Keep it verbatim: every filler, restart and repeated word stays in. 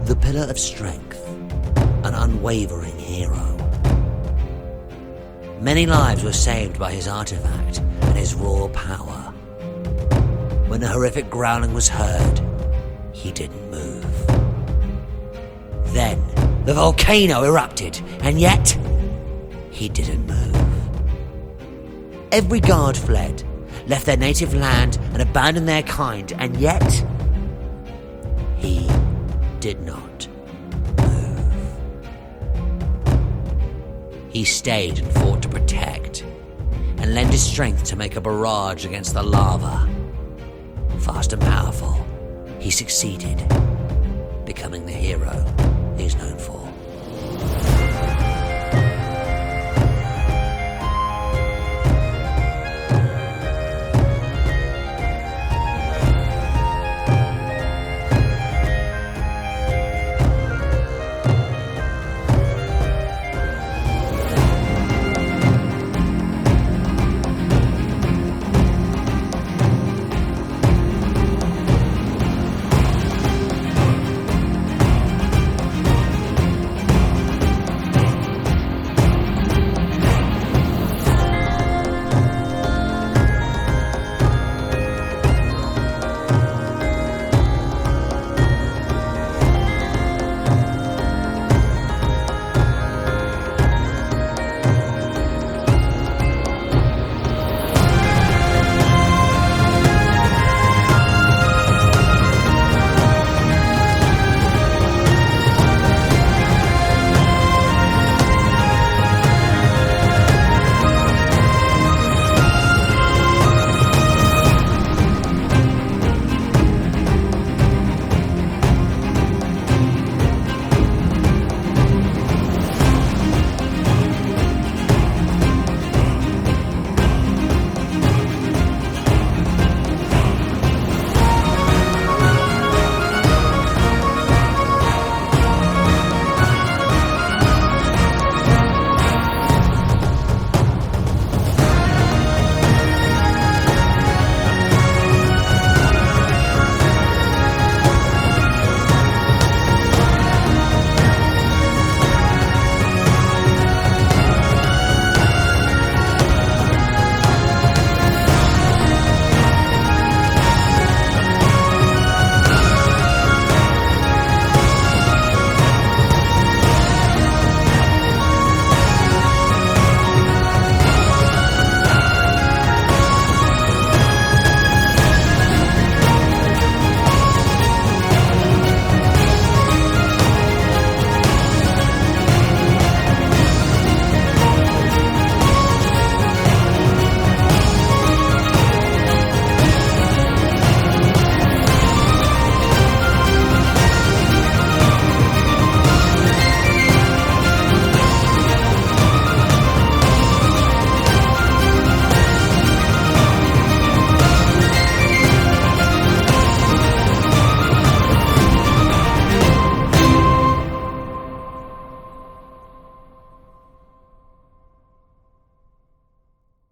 the pillar of strength, an unwavering hero. Many lives were saved by his artifact and his raw power. When the horrific growling was heard, he didn't move. Then the volcano erupted, and yet he didn't move. Every guard fled, left their native land and abandoned their kind, and yet he did not move. He stayed and fought to protect, and lent his strength to make a barrage against the lava. Fast and powerful, he succeeded, becoming the hero he is known for.